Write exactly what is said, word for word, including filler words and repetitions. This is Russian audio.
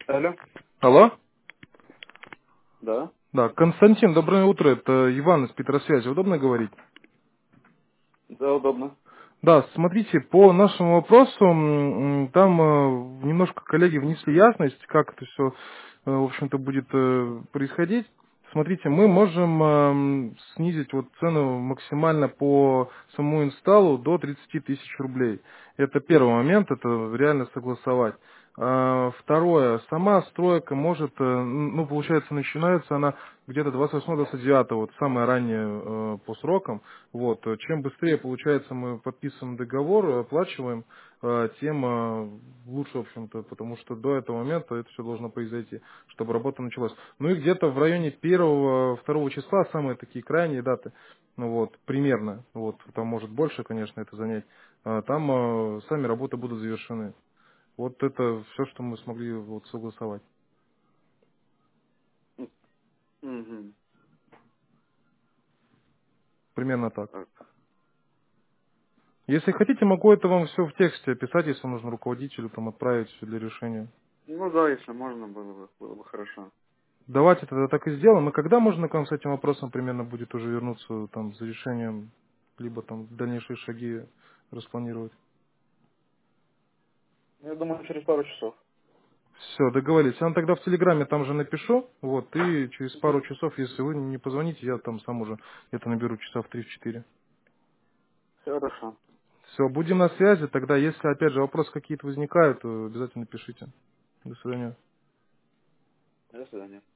Алло. Алло? Да. Да, Константин, доброе утро. Это Иван из Петросвязи. Удобно говорить? Да, удобно. Да, смотрите, по нашему вопросу, м, м, там э, немножко коллеги внесли ясность, как это все, в общем-то, будет э, происходить. Смотрите, мы можем эм, снизить вот цену максимально по самому инсталлу до тридцати тысяч рублей. Это первый момент, это реально согласовать. А, Второе, сама стройка может, э, ну, получается, начинается она где-то двадцать восьмого двадцать девятого, вот самое раннее э, по срокам. Вот. э, Чем быстрее, получается, мы подписываем договор, э, оплачиваем, э, тем э, лучше, в общем-то, потому что до этого момента это все должно произойти, чтобы работа началась. Ну и где-то в районе первого-второго числа, самые такие крайние даты, ну вот, примерно, вот, там может больше, конечно, это занять, э, там э, сами работы будут завершены. Вот это все, что мы смогли вот согласовать. Угу. Примерно так. Так. Если хотите, могу это вам все в тексте описать, если нужно руководителю там отправить всё для решения. Ну да, если можно было бы, было бы хорошо. Давайте тогда так и сделаем. И когда можно к вам с этим вопросом примерно будет уже вернуться там за решением, либо там дальнейшие шаги распланировать? Я думаю, через пару часов. Все, договорились. Я вам тогда в Телеграме там же напишу, вот, и через пару Угу. часов, если вы не позвоните, я там сам уже это наберу часа в три-четыре. Хорошо. Все, будем на связи. Тогда, если, опять же, вопросы какие-то возникают, то обязательно пишите. До свидания. До свидания.